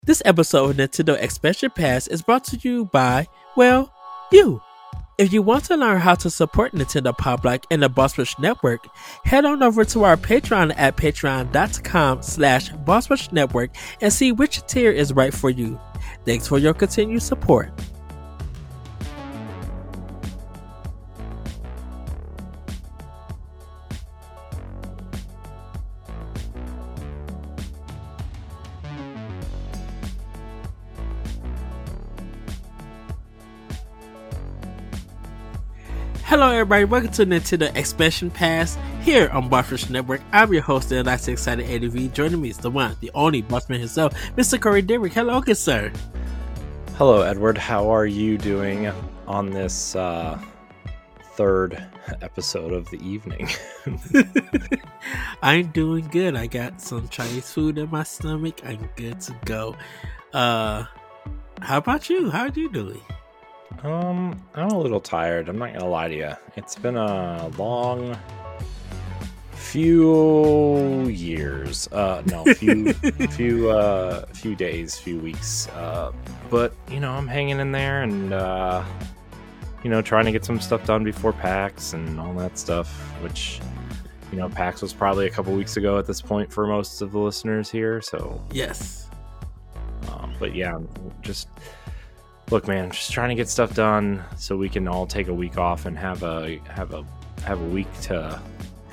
This episode of Nintendo Expansion Pass is brought to you by, well, you. If you want to learn how to support Nintendo Pop Like and the Boss Rush Network, head on over to our Patreon at patreon.com/Boss Rush Network and see which tier is right for you. Thanks for your continued support. Hello everybody, welcome to Nintendo Expansion Pass here on Boss Rush Network. I'm your host and that's excited ADV. Joining me is the one, the only Bossman himself, Mr. Corey Derrick. Hello, good sir. Hello, Edward. How are you doing on this third episode of the evening? I'm doing good. I got some Chinese food in my stomach. I'm good to go. How about you? How are you doing? I'm a little tired. I'm not gonna lie to you. It's been a long few years. Few days, few weeks. But I'm hanging in there and trying to get some stuff done before PAX and all that stuff. Which PAX was probably a couple weeks ago at this point for most of the listeners here. So yes. But yeah, look, man, just trying to get stuff done so we can all take a week off and have a week to,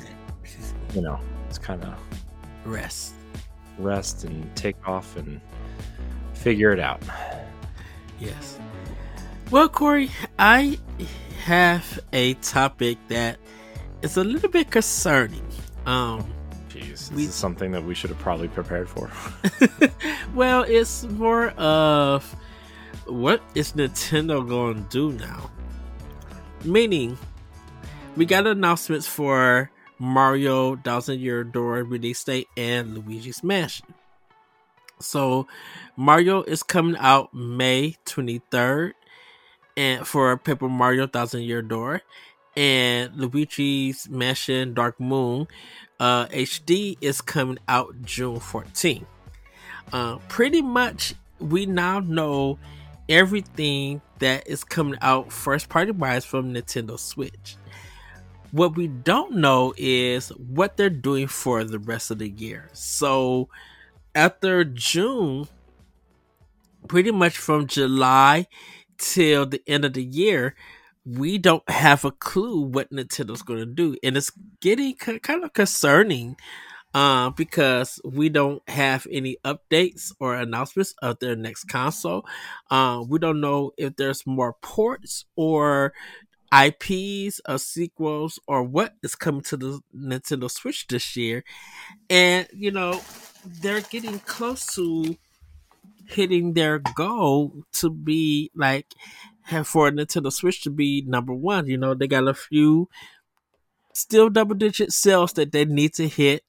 it's kind of rest and take off and figure it out. Yes. Well, Corey, I have a topic that is a little bit concerning. Jeez, this is something that we should have probably prepared for. Well, it's more of what is Nintendo going to do now? Meaning, we got announcements for Mario Thousand Year Door release date and Luigi's Mansion. So, Mario is coming out May 23rd and for Paper Mario Thousand Year Door, and Luigi's Mansion Dark Moon HD is coming out June 14th. Pretty much, we now know everything that is coming out first party wise from Nintendo Switch. What we don't know is what they're doing for the rest of the year. So after June, pretty much from July till the end of the year, we don't have a clue what Nintendo's going to do. And it's getting kind of concerning because we don't have any updates or announcements of their next console. We don't know if there's more ports or IPs or sequels or what is coming to the Nintendo Switch this year. And, they're getting close to hitting their goal to be for Nintendo Switch to be number one. They got a few still double digit sales that they need to hit.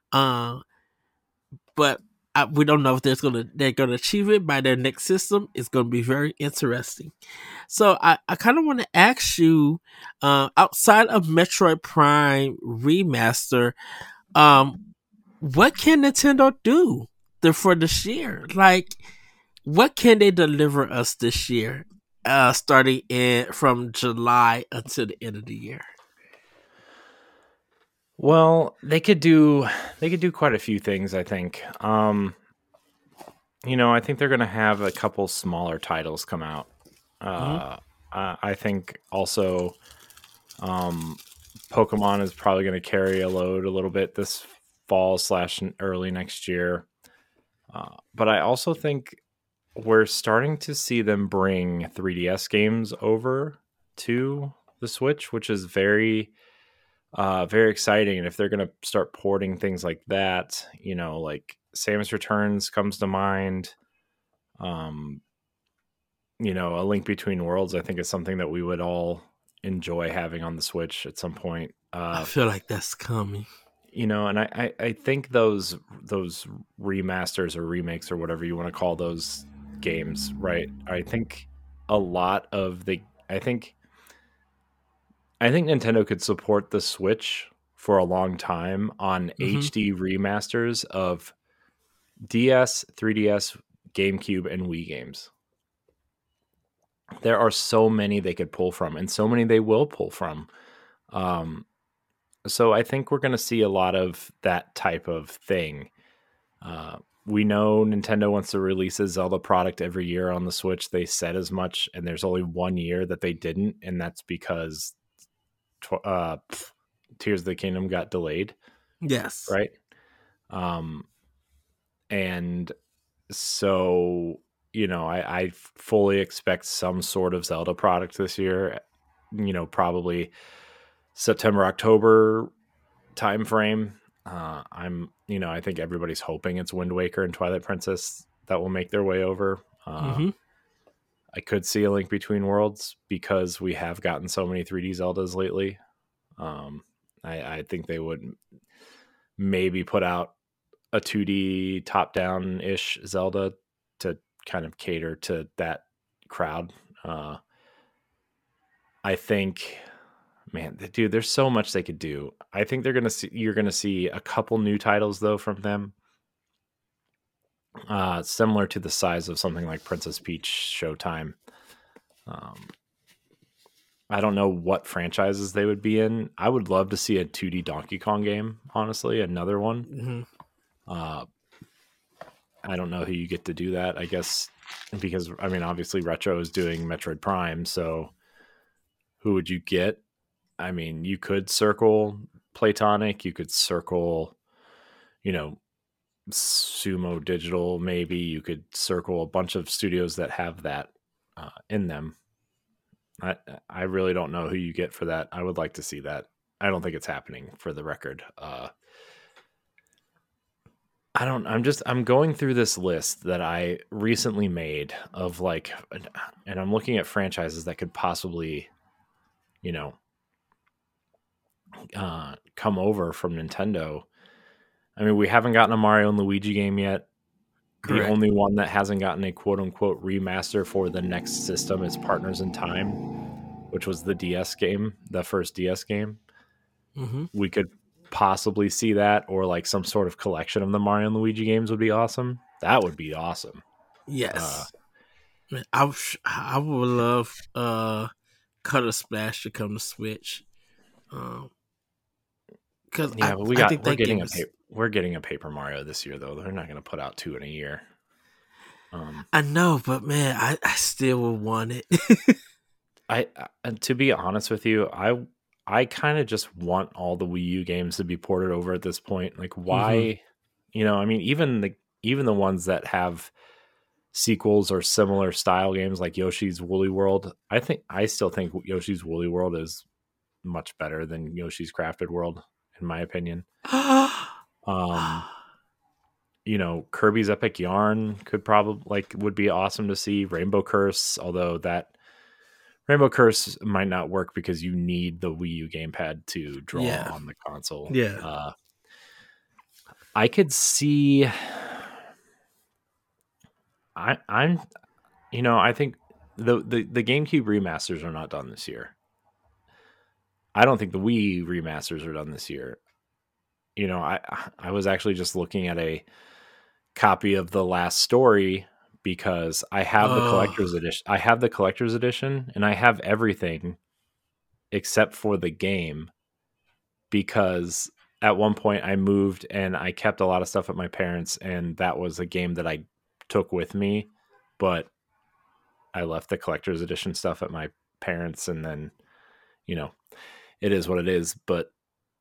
But we don't know if they're gonna achieve it by their next system. It's gonna be very interesting. So I kind of want to ask you, outside of Metroid Prime Remaster, what can Nintendo do for this year? Like, what can they deliver us this year, starting from July until the end of the year? Well, they could do quite a few things, I think. I think they're going to have a couple smaller titles come out. I think also Pokemon is probably going to carry a load a little bit this fall / early next year. But I also think we're starting to see them bring 3DS games over to the Switch, which is very exciting. And if they're going to start porting things like that, like Samus Returns comes to mind. A Link Between Worlds, I think, is something that we would all enjoy having on the Switch at some point. I feel like that's coming. And I think those remasters or remakes or whatever you want to call those games, right? I think a lot of I think Nintendo could support the Switch for a long time on HD remasters of DS, 3DS, GameCube and Wii games. There are so many they could pull from, and so many they will pull from. So I think we're going to see a lot of that type of thing. We know Nintendo wants to release a Zelda product every year on the Switch. They said as much, and there's only 1 year that they didn't, and that's because Tears of the Kingdom got delayed. Yes. Right? And so, I fully expect some sort of Zelda product this year, probably September, October timeframe. I think everybody's hoping it's Wind Waker and Twilight Princess that will make their way over. I could see A Link Between Worlds because we have gotten so many 3D Zeldas lately. I think they would maybe put out a 2D top-down ish Zelda to kind of cater to that crowd. I think, man, dude, there's so much they could do. I think you're gonna see a couple new titles though from them, similar to the size of something like Princess Peach Showtime. I don't know what franchises they would be in. I would love to see a 2D Donkey Kong game, honestly, another one. I don't know who you get to do that, I guess, because, obviously Retro is doing Metroid Prime, so who would you get? You could circle Playtonic, you could circle, Sumo Digital, maybe. You could circle a bunch of studios that have that in them. I really don't know who you get for that. I would like to see that. I don't think it's happening, for the record. I'm going through this list that I recently made of and I'm looking at franchises that could possibly, come over from Nintendo. We haven't gotten a Mario and Luigi game yet. Correct. The only one that hasn't gotten a quote unquote remaster for the next system is Partners in Time, which was the DS game, the first DS game. We could possibly see that, or some sort of collection of the Mario and Luigi games would be awesome. That would be awesome. Yes. I would love Color Splash to come to Switch. Because we're getting a Paper Mario this year, though. They're not going to put out 2 in a year. I know, but man, I still would want it. And to be honest with you, I kind of just want all the Wii U games to be ported over at this point. Why? Even the ones that have sequels or similar style games like Yoshi's Woolly World, I still think Yoshi's Woolly World is much better than Yoshi's Crafted World, in my opinion. Kirby's Epic Yarn could probably would be awesome to see. Rainbow Curse, although that Rainbow Curse might not work because you need the Wii U gamepad to draw on the console. Yeah. I could see. I think the GameCube remasters are not done this year. I don't think the Wii remasters are done this year. I was actually just looking at a copy of The Last Story because I have the collector's edition. I have the collector's edition, and I have everything except for the game, because at one point I moved and I kept a lot of stuff at my parents', and that was a game that I took with me, but I left the collector's edition stuff at my parents', and then, it is what it is. But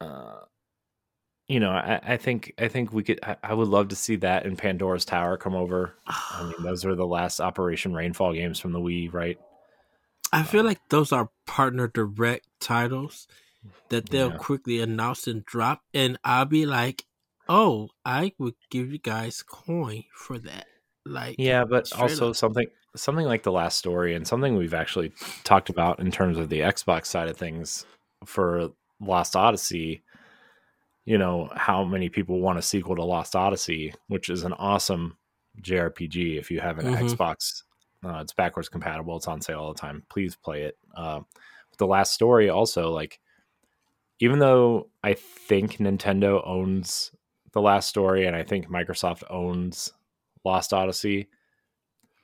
I think we could. I would love to see that in Pandora's Tower come over. Those are the last Operation Rainfall games from the Wii, right? I feel like those are partner direct titles that they'll quickly announce and drop, and I'll be like, "Oh, I would give you guys coin for that." But also something like The Last Story, and something we've actually talked about in terms of the Xbox side of things for Lost Odyssey. How many people want a sequel to Lost Odyssey, which is an awesome JRPG. If you have an Xbox, it's backwards compatible. It's on sale all the time. Please play it. The Last Story also, even though I think Nintendo owns The Last Story and I think Microsoft owns Lost Odyssey,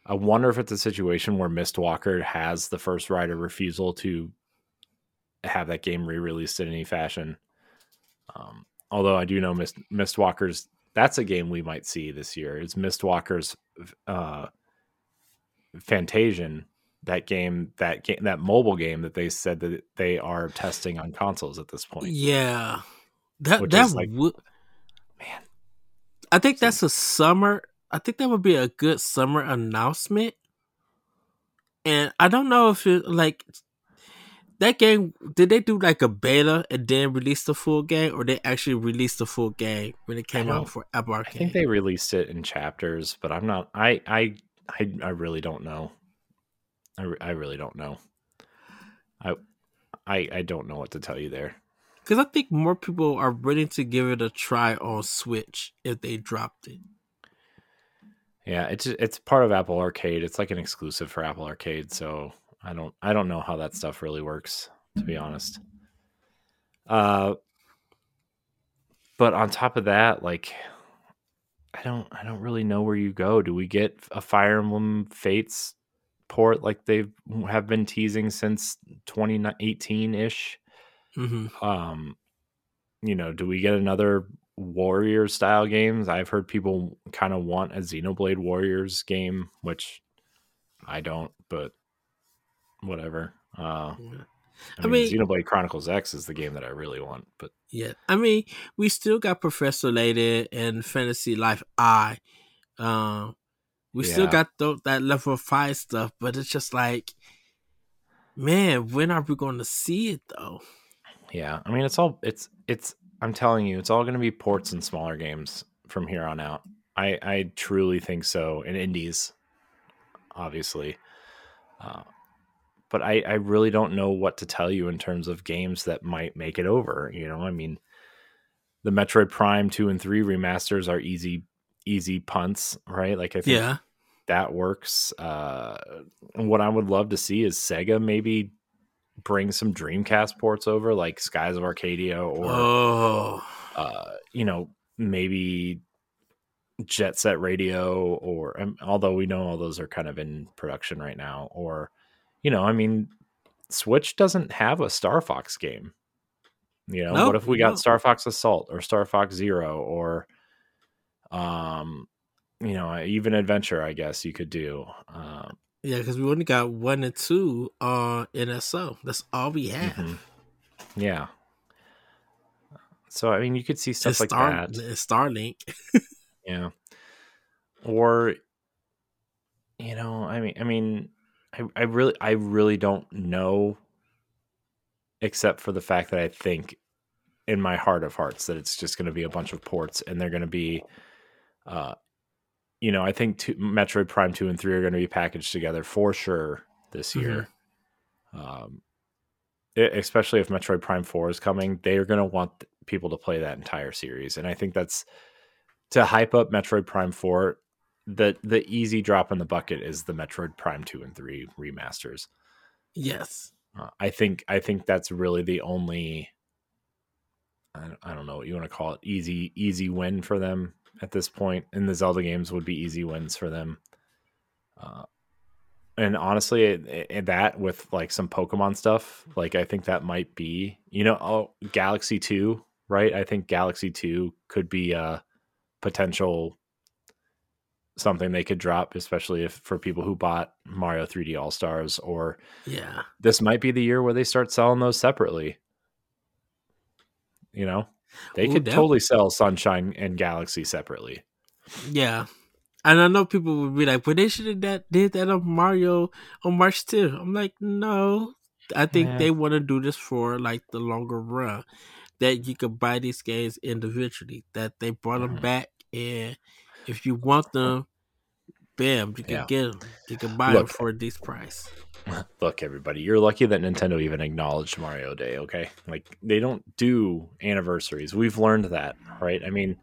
I wonder if it's a situation where Mistwalker has the first right of refusal to have that game re-released in any fashion. Although I do know Mistwalker's, that's a game we might see this year. It's Mistwalker's Fantasian, that mobile game that they said that they are testing on consoles at this point. Yeah, Which that is like, would. man, I think that's a summer. I think that would be a good summer announcement. And I don't know if it like that game. Did they do like a beta and then release the full game, or they actually released the full game when it came out for Apple Arcade? I think they released it in chapters, but I'm not. I really don't know. I really don't know. I don't know what to tell you there. Because I think more people are ready to give it a try on Switch if they dropped it. Yeah, it's part of Apple Arcade. It's like an exclusive for Apple Arcade, so I don't know how that stuff really works, to be honest. But on top of that, like I don't really know where you go. Do we get a Fire Emblem Fates port like they have been teasing since 2018-ish? Mm-hmm. Do we get another Warrior style games? I've heard people kind of want a Xenoblade Warriors game, which I don't, but whatever. I mean, Xenoblade Chronicles X is the game that I really want, but yeah, I mean, we still got Professor Layton and Fantasy Life I. We still got that level 5 stuff, but it's just like, man, when are we going to see it though? Yeah, I mean, it's I'm telling you, it's all going to be ports and smaller games from here on out. I truly think so, and indies, obviously. But I really don't know what to tell you in terms of games that might make it over. I mean, the Metroid Prime 2 and 3 remasters are easy punts, right? Like I think that works. What I would love to see is Sega maybe bring some Dreamcast ports over, like Skies of Arcadia, or maybe Jet Set Radio, or although we know all those are kind of in production right now, or I mean, Switch doesn't have a Star Fox game. What if we got Star Fox Assault or Star Fox Zero, or even Adventure, I guess you could do. Yeah, because we only got 1 and 2 on NSO. That's all we have. Mm-hmm. Yeah. So I mean, you could see stuff like that. Starlink. Yeah. Or I really don't know, except for the fact that I think in my heart of hearts that it's just going to be a bunch of ports, and they're going to be I think Metroid Prime 2 and 3 are going to be packaged together for sure this year. Especially if Metroid Prime 4 is coming, they are going to want people to play that entire series. And I think that's to hype up Metroid Prime 4. The easy drop in the bucket is the Metroid Prime 2 and 3 remasters. Yes. I think that's really the only, I don't know what you want to call it, easy win for them at this point. And the Zelda games would be easy wins for them. And honestly, that with like some Pokemon stuff, like I think that might be, Galaxy 2, right? I think Galaxy 2 could be a potential something they could drop, especially for people who bought Mario 3D All-Stars, or this might be the year where they start selling those separately. They could totally sell Sunshine and Galaxy separately. Yeah. And I know people would be like, but they should have did that on Mario on March 2. I'm like, no. I think they want to do this for like the longer run, that you could buy these games individually, that they brought them back, and if you want them, bam, you can get them. You can buy them for this price. Look, everybody, you're lucky that Nintendo even acknowledged Mario Day, okay? Like, they don't do anniversaries. We've learned that, right? I mean,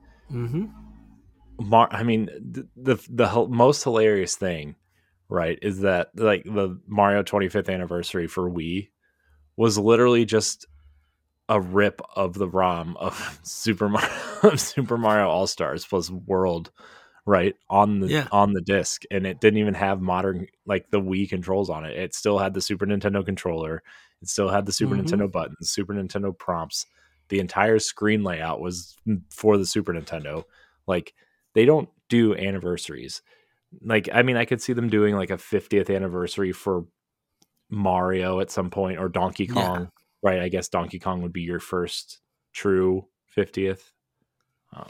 the most hilarious thing, right, is that like the Mario 25th anniversary for Wii was literally just a rip of the ROM of Super Mario All-Stars plus World right, Yeah. on the disc, and it didn't even have modern, like, the Wii controls on it. It still had the Super Nintendo controller. It still had the Super Mm-hmm. Nintendo buttons, Super Nintendo prompts. The entire screen layout was for the Super Nintendo. Like, they don't do anniversaries. Like, I mean, I could see them doing like a 50th anniversary for Mario at some point, or Donkey Yeah. Kong, right? I guess Donkey Kong would be your first true 50th. Um,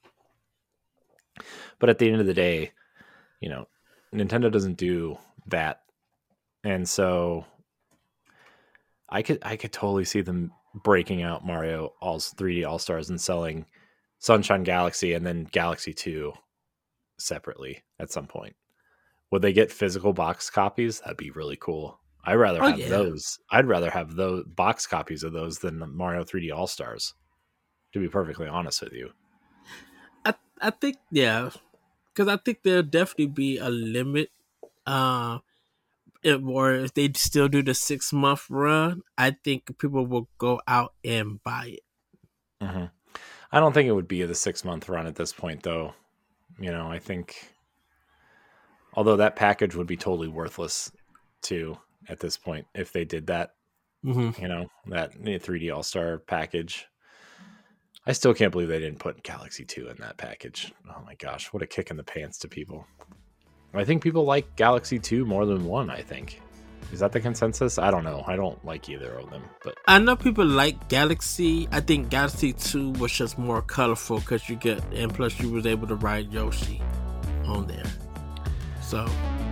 but at the end of the day, you know, Nintendo doesn't do that. And so I could totally see them breaking out Mario All's 3D All Stars and selling Sunshine Galaxy and then Galaxy 2 separately at some point. Would they get physical box copies? That'd be really cool. I'd rather Oh have yeah. those. I'd rather have those box copies of those than the Mario 3D All Stars, to be perfectly honest with you. I think yeah, because I think there'll definitely be a limit. Uh, or if they still do the 6 month run, I think people will go out and buy it. Mm-hmm. I don't think it would be the 6 month run at this point, though. I think, although that package would be totally worthless too at this point if they did that, Mm-hmm. that 3D All Star package. I still can't believe they didn't put Galaxy 2 in that package. Oh my gosh, what a kick in the pants to people. I think people like Galaxy 2 more than 1, I think. Is that the consensus? I don't know. I don't like either of them, but I know people like Galaxy. I think Galaxy 2 was just more colorful because and plus you was able to ride Yoshi on there. So,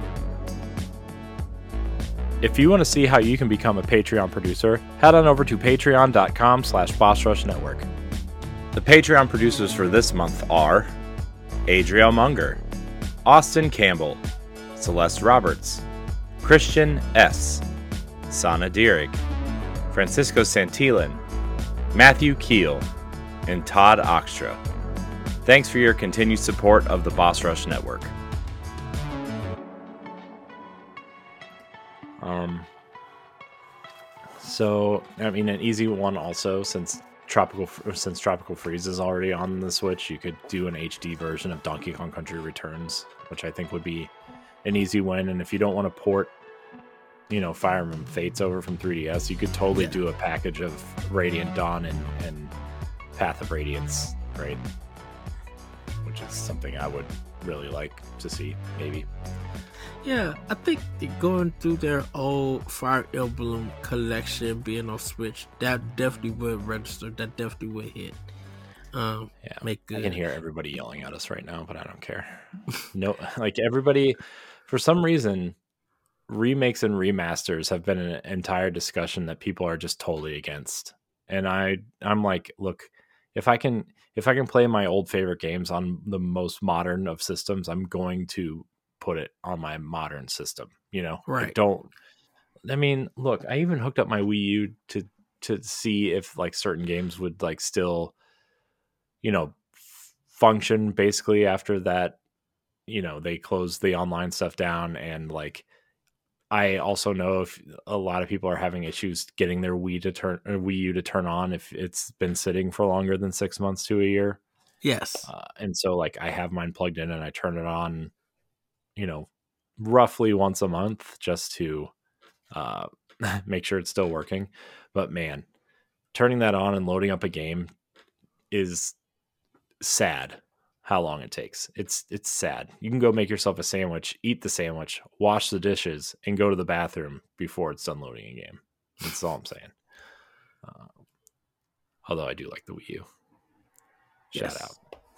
if you want to see how you can become a Patreon producer, head on over to patreon.com/BossRushNetwork. The Patreon producers for this month are Adriel Munger, Austin Campbell, Celeste Roberts, Christian S., Sana Dierig, Francisco Santillan, Matthew Keel, and Todd Oxtra. Thanks for your continued support of the Boss Rush Network. So, I mean, an easy one also, since Tropical Freeze is already on the Switch, you could do an HD version of Donkey Kong Country Returns, which I think would be an easy win. And if you don't want to port, Fire Emblem Fates over from 3DS, you could totally do a package of Radiant Dawn and Path of Radiance, right? Which is something I would really like to see, maybe. yeah, I think going through their old Fire Emblem collection being on Switch, that definitely would register. That definitely would hit. Make good. I can hear everybody yelling at us right now, but I don't care. No, like everybody, for some reason, remakes and remasters have been an entire discussion that people are just totally against. And I'm like, look, if I can play my old favorite games on the most modern of systems, I'm going to put it on my modern system. Right. I mean, look, I even hooked up my Wii U to see if like certain games would like still, function basically after that. They closed the online stuff down, and like I also know if a lot of people are having issues getting their Wii U to turn on if it's been sitting for longer than 6 months to a year. Yes. And so like I have mine plugged in and I turn it on, roughly once a month just to make sure it's still working. But man, turning that on and loading up a game is sad. How long it takes. It's sad. You can go make yourself a sandwich, eat the sandwich, wash the dishes, and go to the bathroom before it's done loading a game. That's all I'm saying. Although I do like the Wii U. Shout out.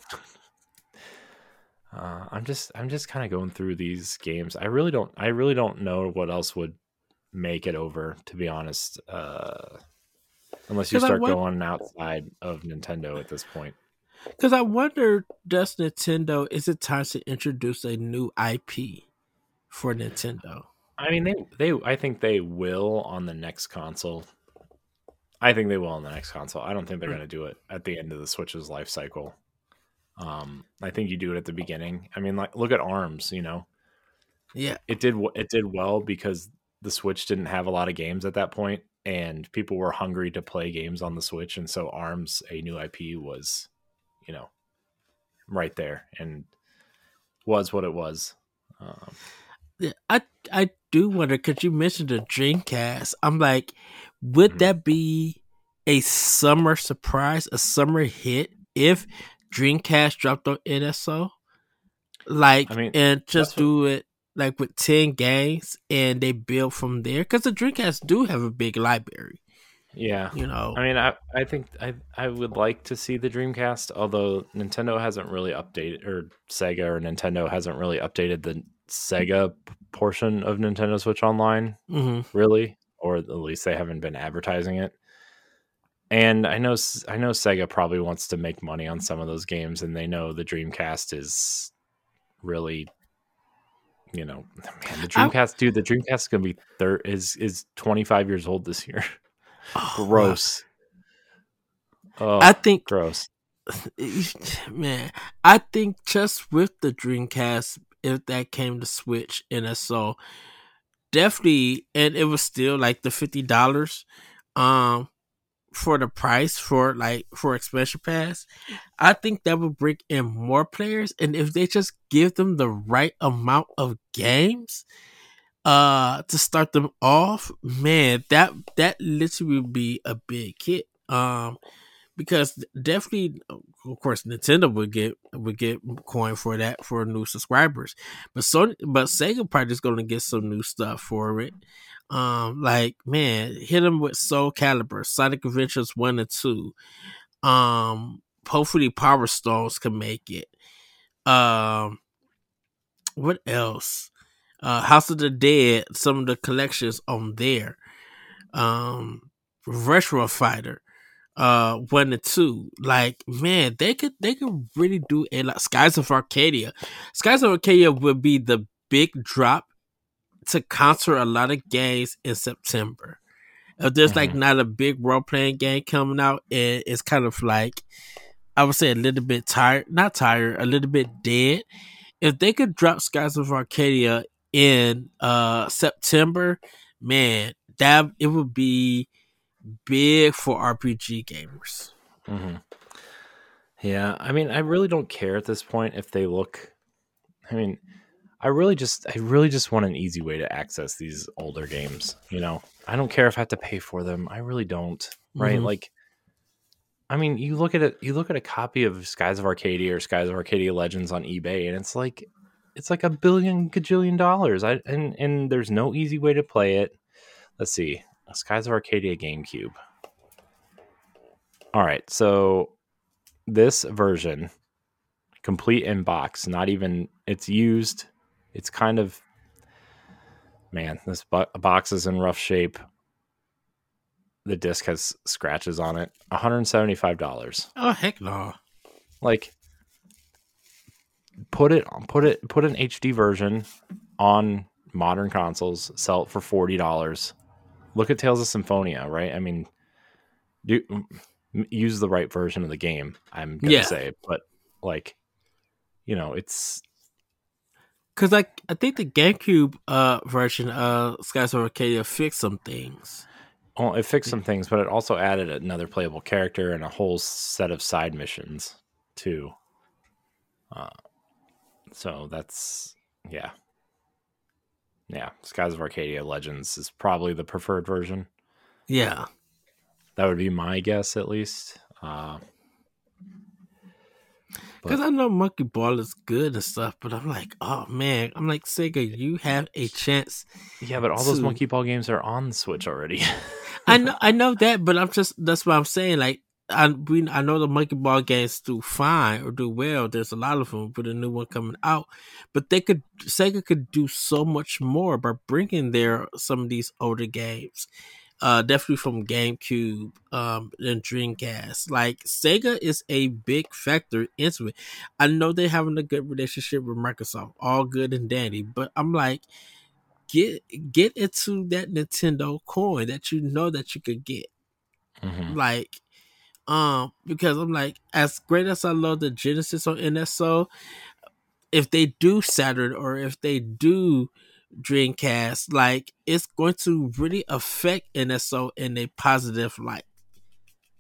I'm just kind of going through these games. I really don't know what else would make it over, to be honest. Unless you start going outside of Nintendo at this point. Because I wonder, is it time to introduce a new IP for Nintendo? I mean, I think they will on the next console. I think they will on the next console. I don't think they're going to do it at the end of the Switch's life cycle. I think you do it at the beginning. I mean, like look at ARMS. Yeah, it did well because the Switch didn't have a lot of games at that point, and people were hungry to play games on the Switch, and so ARMS, a new IP, was right there. And was what it was. Yeah, I do wonder because you mentioned the Dreamcast. I'm like, would Mhm. that be a summer surprise, a summer hit if Dreamcast dropped on NSO? I Like, mean, and just that's what. do it like with 10 games and they build from there because the Dreamcast do have a big library, Yeah, you know. I mean, I think I would like to see the Dreamcast, although Nintendo hasn't really updated, or Sega or Nintendo hasn't really updated the Sega portion of Nintendo Switch Online, Hmm. really, or at least they haven't been advertising it. And I know Sega probably wants to make money on some of those games, and they know the Dreamcast is really, man, the I Dreamcast, dude, the Dreamcast is gonna be is 25 years old this year. oh wow, Gross. I Oh, think gross. man, I think just with the Dreamcast, if that came to Switch NSO, definitely, and it was still like the $50 um for the price for like for expansion pass. I think that would bring in more players, and if they just give them the right amount of games to start them off, man, that literally would be a big hit. Because definitely, of course, Nintendo would get coin for that for new subscribers, but Sega probably just going to get some new stuff for it. Like man, hit them with Soul Calibur, Sonic Adventures 1 and 2. Hopefully Power Stones can make it. Um, what else? House of the Dead, some of the collections on there. Um, Retro Fighter 1 and 2. Like man, they could really do a lot. Skies of Arcadia. Skies of Arcadia would be the big drop to counter a lot of games in September. If there's like Mhm. not a big role playing game coming out, and it's kind of like I would say a little bit tired, not tired, a little bit dead. If they could drop Skies of Arcadia in September, man, that it would be big for RPG gamers. Mhm. Yeah, I mean, I really don't care at this point if they look. I mean, I really just want an easy way to access these older games. I don't care if I have to pay for them. I really don't. Right? Hmm. Like, I mean, you look at it. You look at a copy of Skies of Arcadia or Skies of Arcadia Legends on eBay, and it's like a billion gajillion dollars. And there's no easy way to play it. Let's see, Skies of Arcadia GameCube. All right, so this version, complete in box, not even it's used. It's kind of, man, this box is in rough shape. The disc has scratches on it. $175. Oh heck no! Like, put an HD version on modern consoles, sell it for $40. Look at Tales of Symphonia, right? I mean, do use the right version of the game, I'm gonna Yeah, say, but like, it's because I think the GameCube version of Skies of Arcadia fixed some things. well, it fixed some things, but it also added another playable character and a whole set of side missions too. Uh, so that's yeah, yeah. Skies of Arcadia Legends is probably the preferred version. Yeah, That would be my guess, at least. because But I know Monkey Ball is good and stuff, but I'm like, oh man, I'm like Sega, you have a chance yeah, but all those to. Monkey Ball games are on the Switch already. I know that, but I'm just that's what I'm saying. Like I know the Monkey Ball games do fine or do well. There's a lot of them with a new one coming out, but Sega could do so much more by bringing their some of these older games. Definitely from GameCube, and Dreamcast. Like Sega is a big factor into it. I know they're having a good relationship with Microsoft, all good and dandy, but I'm like, get into that Nintendo coin that you know that you could get. Hmm. Like, because I'm like, as great as I love the Genesis on NSO, if they do Saturn or if they do Dreamcast, like it's going to really affect NSO in a positive light.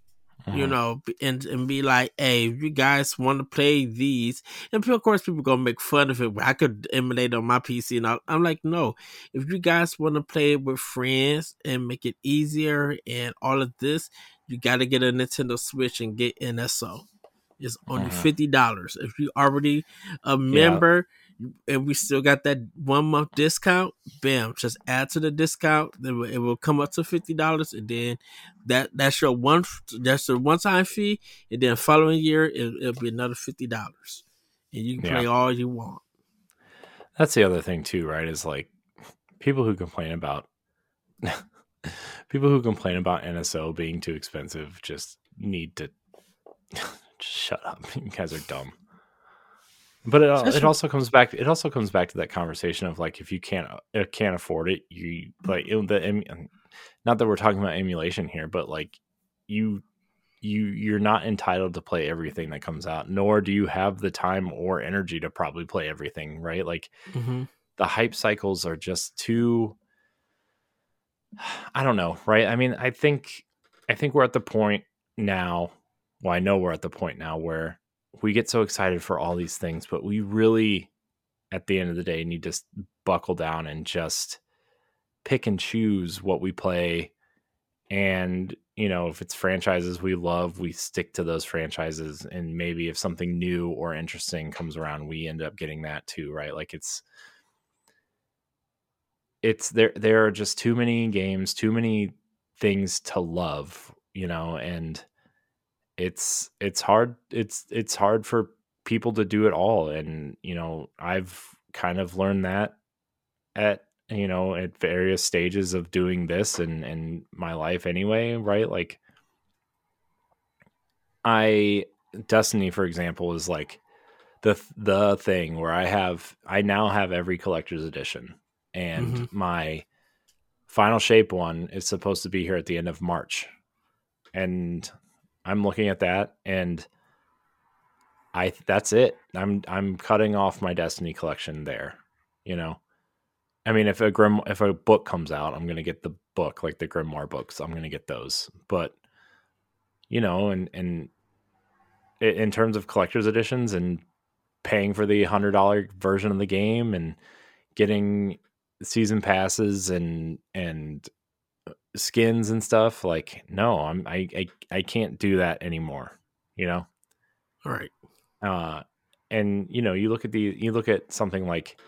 you Mhm. know, and be like, hey, if you guys want to play these, and of course people gonna make fun of it. I could emulate on my PC, and I'm like, no, if you guys want to play it with friends and make it easier and all of this, you got to get a Nintendo Switch and get NSO. It's only Mhm. $50. If you already a Yeah, member and we still got that 1 month discount, bam, just add to the discount. Then it will come up to $50, and then that's your that's the one time fee, and then following year it'll be another $50, and you can yeah. play all you want. That's the other thing too, right? Is like people who complain about people who complain about NSO being too expensive just need to just shut up. You guys are dumb. But it Especially, also comes back. It also comes back to that conversation of like if you can't afford it, you like not that we're talking about emulation here, but like you you're not entitled to play everything that comes out, nor do you have the time or energy to probably play everything, right? Like mm-hmm. the hype cycles are just too. I don't know, right? I mean, I think we're at the point now. Well, I know we're at the point now where we get so excited for all these things, but we really, at the end of the day, need to buckle down and just pick and choose what we play. And if it's franchises we love, we stick to those franchises. And maybe if something new or interesting comes around, we end up getting that too, right? Like it's there are just too many games, too many things to love, and it's hard it's hard for people to do it all. And I've kind of learned that at at various stages of doing this and my life anyway, right? Like I Destiny, for example, is like the thing where I now have every collector's edition, and Mm-hmm. my final shape one is supposed to be here at the end of March. And I'm looking at that, and that's it. I'm cutting off my Destiny collection there. You know, I mean, if a book comes out, I'm gonna get the book, like the Grimoire books. I'm gonna get those. But and in terms of collector's editions and paying for the $100 version of the game and getting season passes and skins and stuff, like no, I can't do that anymore. You know, All right. uh, and you look at something like,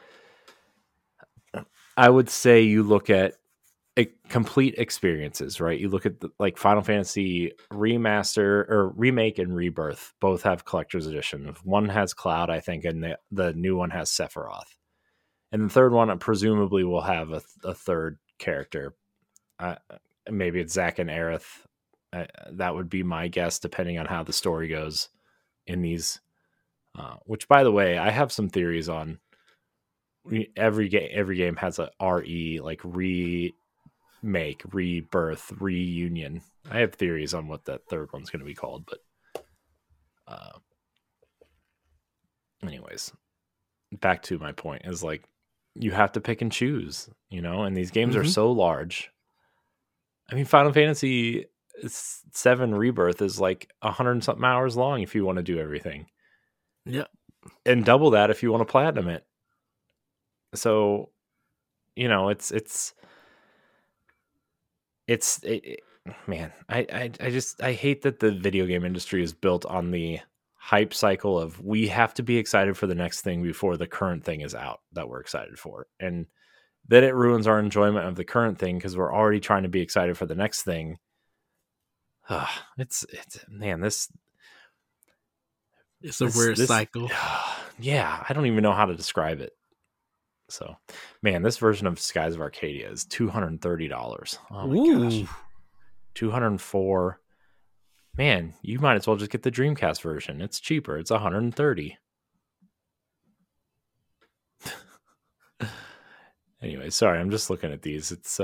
I would say you look at complete experiences, right? You look at like Final Fantasy remaster or remake and rebirth both have collector's edition. One has Cloud, I think, and the new one has Sephiroth, and the third one presumably will have a third character. Uh, Maybe it's Zack and Aerith. That would be my guess, depending on how the story goes in these. Which, by the way, I have some theories on. Every game has a RE, like remake, rebirth, reunion. I have theories on what that third one's going to be called, but uh, anyways, back to my point is like you have to pick and choose, and these games are Mm-hmm. so large. I mean, Final Fantasy 7 Rebirth is like 100 and something hours long if you want to do everything, Yep. and double that if you want to platinum it. So, man, I hate that the video game industry is built on the hype cycle of we have to be excited for the next thing before the current thing is out that we're excited for. And then it ruins our enjoyment of the current thing because we're already trying to be excited for the next thing. It's man, It's a weird this cycle. yeah, I don't even know how to describe it. So, man, this version of Skies of Arcadia is $230. Oh my Ooh. gosh. 204. Man, you might as well just get the Dreamcast version. It's cheaper. It's 130. Anyway, sorry, I'm just looking at these. It's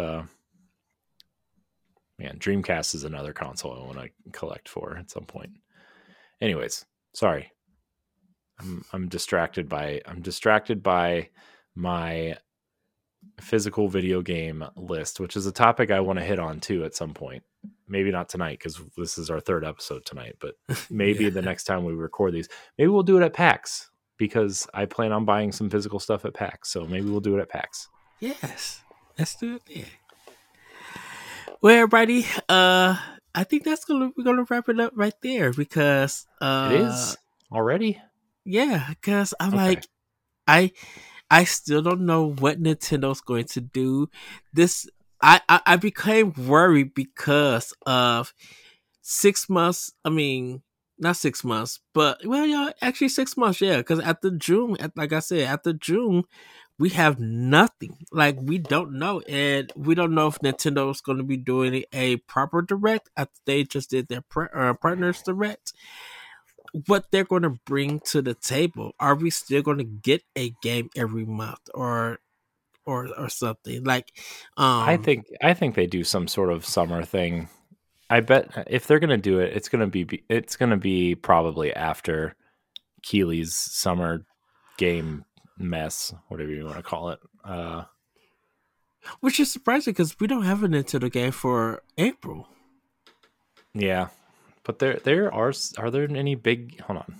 man, Dreamcast is another console I want to collect for at some point. Anyways, sorry. I'm distracted by my physical video game list, which is a topic I want to hit on too at some point. maybe not tonight because this is our third episode tonight, but maybe Yeah. the next time we record these, maybe we'll do it at PAX because I plan on buying some physical stuff at PAX. So maybe we'll do it at PAX. Yes. Let's do it there. Well, everybody, I think we're gonna wrap it up right there because It is already. yeah, because I'm Okay. like I still don't know what Nintendo's going to do. This I became worried because of 6 months. I mean, not 6 months, but well, yeah, actually 6 months. Yeah, because after June, like I said, after June, we have nothing. Like we don't know, and we don't know if Nintendo is going to be doing a proper direct after they just did their partners direct. What they're going to bring to the table? Are we still going to get a game every month, or something like? I think they do some sort of summer thing. I bet if they're gonna do it, it's gonna be probably after Keeley's summer game mess, whatever you want to call it. Which is surprising because we don't have a Nintendo game for April. Yeah, but there are there any big? Hold on.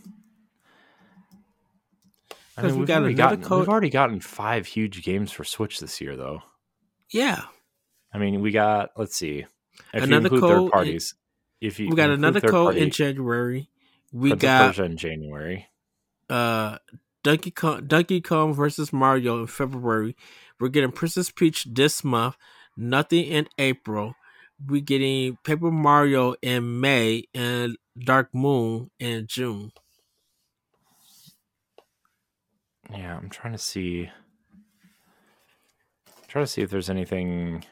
I Because mean, we got another we've code. already gotten 5 huge games for Switch this year, though. Yeah, I mean, we got, let's see, if you another include third code. parties, if you We got include another third code in party, January. We Prince of got Persia in January. Donkey Kong versus Mario in February. We're getting Princess Peach this month. Nothing in April. We're getting Paper Mario in May and Dark Moon in June. Yeah, I'm trying to see if there's anything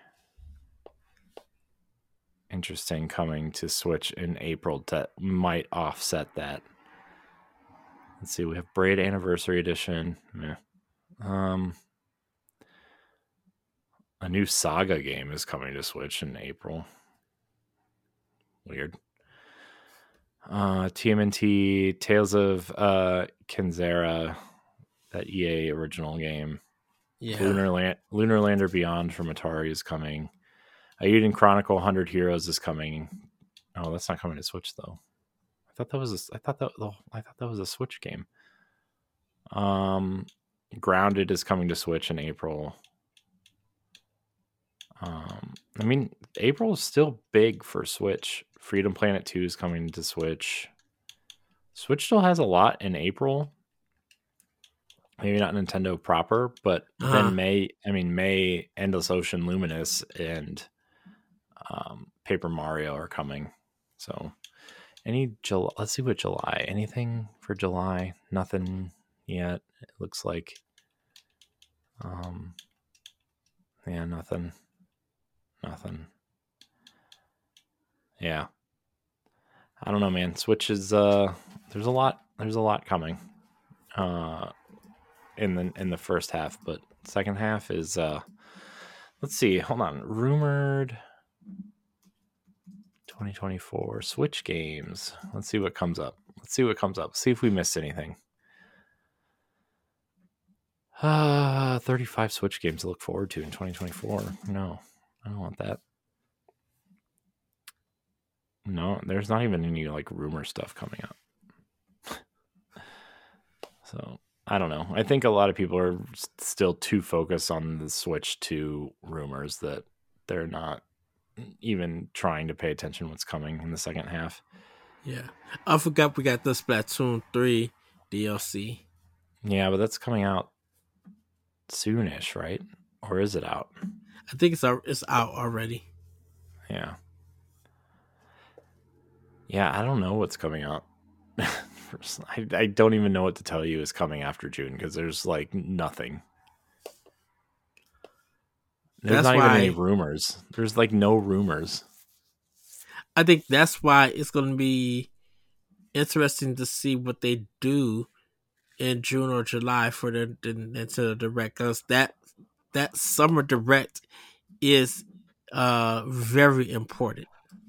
interesting coming to Switch in April that might offset that. Let's see, we have Braid Anniversary Edition. Yeah. A new Saga game is coming to Switch in April. Weird. TMNT Tales of Kenzera, that EA original game. Yeah. Lunar Lander Beyond from Atari is coming. Ayuden Chronicle 100 Heroes is coming. Oh, that's not coming to Switch though. I thought that was a Switch game. Grounded is coming to Switch in April. I mean, April is still big for Switch. Freedom Planet 2 is coming to Switch. Switch still has a lot in April. Maybe not Nintendo proper, but then May, Endless Ocean, Luminous, and Paper Mario are coming. So, let's see what July. Anything for July? Nothing yet. It looks like. Yeah, nothing. Yeah. I don't know, man. Switch is there's a lot coming in the first half, but second half is let's see. Hold on. Rumored 2024 Switch games. Let's see what comes up. See if we missed anything. 35 Switch games to look forward to in 2024. No, I don't want that. No, there's not even any like rumor stuff coming up. So I don't know. I think a lot of people are still too focused on the Switch 2 rumors that they're not even trying to pay attention to what's coming in the second half. Yeah. I forgot we got the Splatoon 3 DLC. Yeah, but that's coming out soonish, right? Or is it out? I think it's out already. Yeah. Yeah, I don't know what's coming out. I don't even know what to tell you is coming after June because there's like nothing. There's not even any rumors. There's like no rumors. I think that's why it's going to be interesting to see what they do in June or July for the Nintendo Direct, because that summer Direct is very important.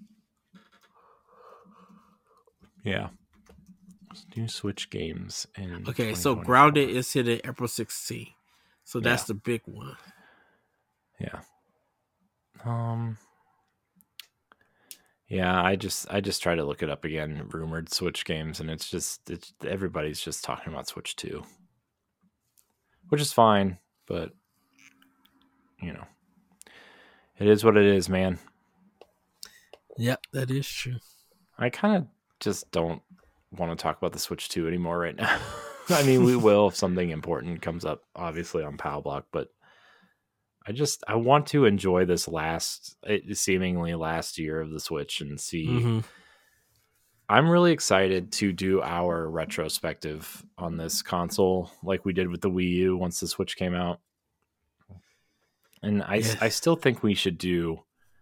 Yeah. New Switch games in okay, so Grounded is hitting April 16th. So that's the big one. Yeah. Yeah, I just try to look it up again, rumored Switch games, and it's everybody's just talking about Switch 2, which is fine, but you know, it is what it is, man. Yep, that is true. I kind of just don't want to talk about the Switch 2 anymore right now. I mean, we will if something important comes up, obviously on Pow Block, but I want to enjoy this seemingly last year of the Switch and see. Mm-hmm. I'm really excited to do our retrospective on this console, like we did with the Wii U once the Switch came out. And I still think we should do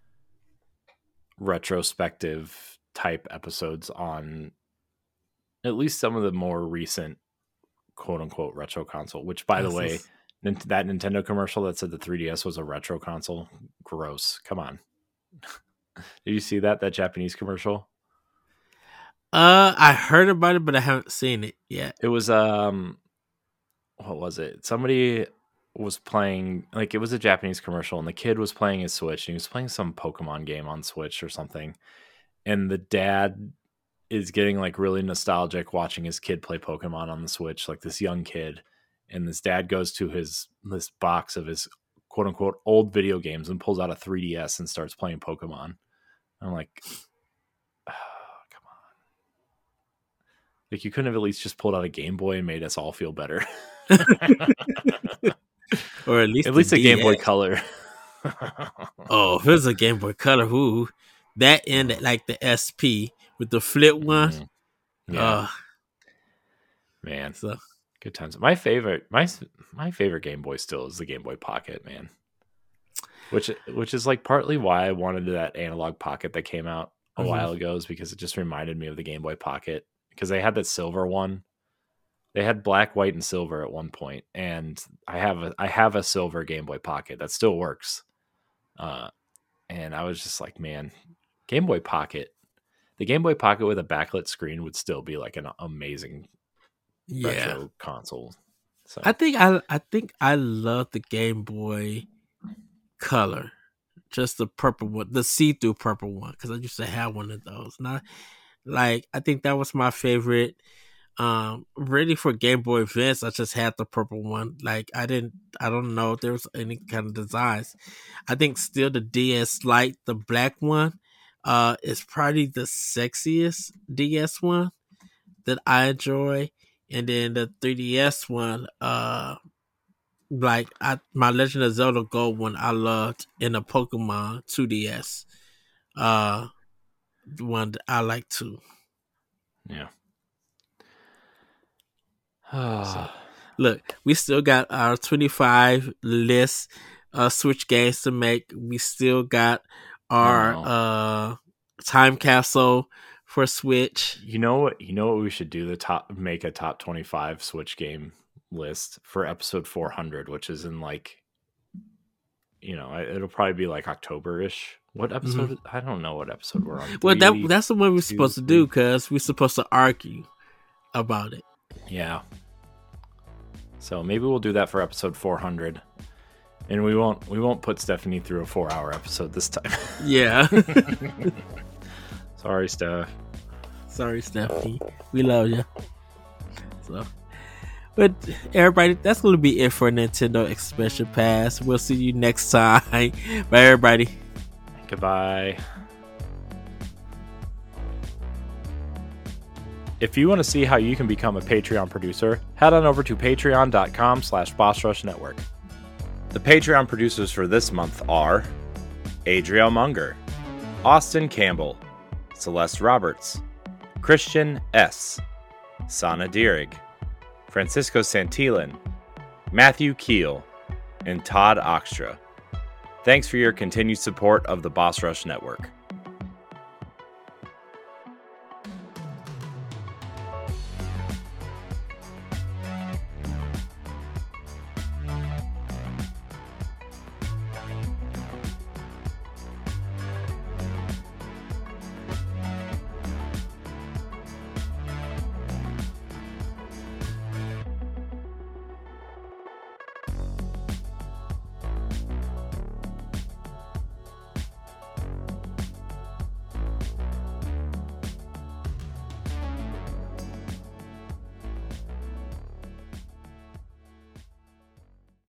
retrospective type episodes on at least some of the more recent quote unquote retro console, which by the way, that Nintendo commercial that said the 3DS was a retro console, gross. Come on. Did you see that Japanese commercial? I heard about it, but I haven't seen it yet. It was what was it? Somebody was playing, like, it was a Japanese commercial, and the kid was playing his Switch, and he was playing some Pokemon game on Switch or something, and the dad is getting like really nostalgic watching his kid play Pokemon on the Switch, like this young kid, and this dad goes to this box of his quote unquote old video games and pulls out a 3DS and starts playing Pokemon. I'm like, oh, come on. Like, you couldn't have at least just pulled out a Game Boy and made us all feel better. Or at least a Game Boy Color. Oh, if it's a Game Boy Color, who that and like the SP with the flip one. Yeah. Man. So good times. My favorite Game Boy still is the Game Boy Pocket, man. Which is like partly why I wanted that analog Pocket that came out a while ago, is because it just reminded me of the Game Boy Pocket, because they had that silver one. They had black, white, and silver at one point, and I have a silver Game Boy Pocket that still works. And I was just like, man, Game Boy Pocket, the Game Boy Pocket with a backlit screen would still be like an amazing retro console. So I think I love the Game Boy Color, just the purple one, the see-through purple one, because I used to have one of those. Not like, I think that was my favorite. Ready for Game Boy Advance, I just had the purple one. Like, I don't know if there was any kind of designs. I think still the DS Lite, the black one, is probably the sexiest DS one that I enjoy. And then the 3DS one, my Legend of Zelda Gold one I loved, in the Pokemon 2DS, the one that I like too. Yeah. So, look, we still got our 25 list Switch games to make. We still got our time capsule for Switch. You know what we should do? Make a top 25 Switch game list for episode 400, which is in like, it'll probably be like October-ish. What episode? I don't know what episode we're on. Well, that's the one we're supposed to do, because we're supposed to argue about it. Yeah. So maybe we'll do that for episode 400, and we won't put Stephanie through a 4-hour episode this time. Yeah. Sorry, Steph. Sorry, Stephanie. We love you. So, but everybody, that's going to be it for Nintendo Expansion Pass. We'll see you next time. Bye, everybody. Goodbye. If you want to see how you can become a Patreon producer, head on over to patreon.com/BossRushNetwork. The Patreon producers for this month are Adriel Munger, Austin Campbell, Celeste Roberts, Christian S., Sana Dierig, Francisco Santillan, Matthew Keel, and Todd Oxtra. Thanks for your continued support of the Boss Rush Network.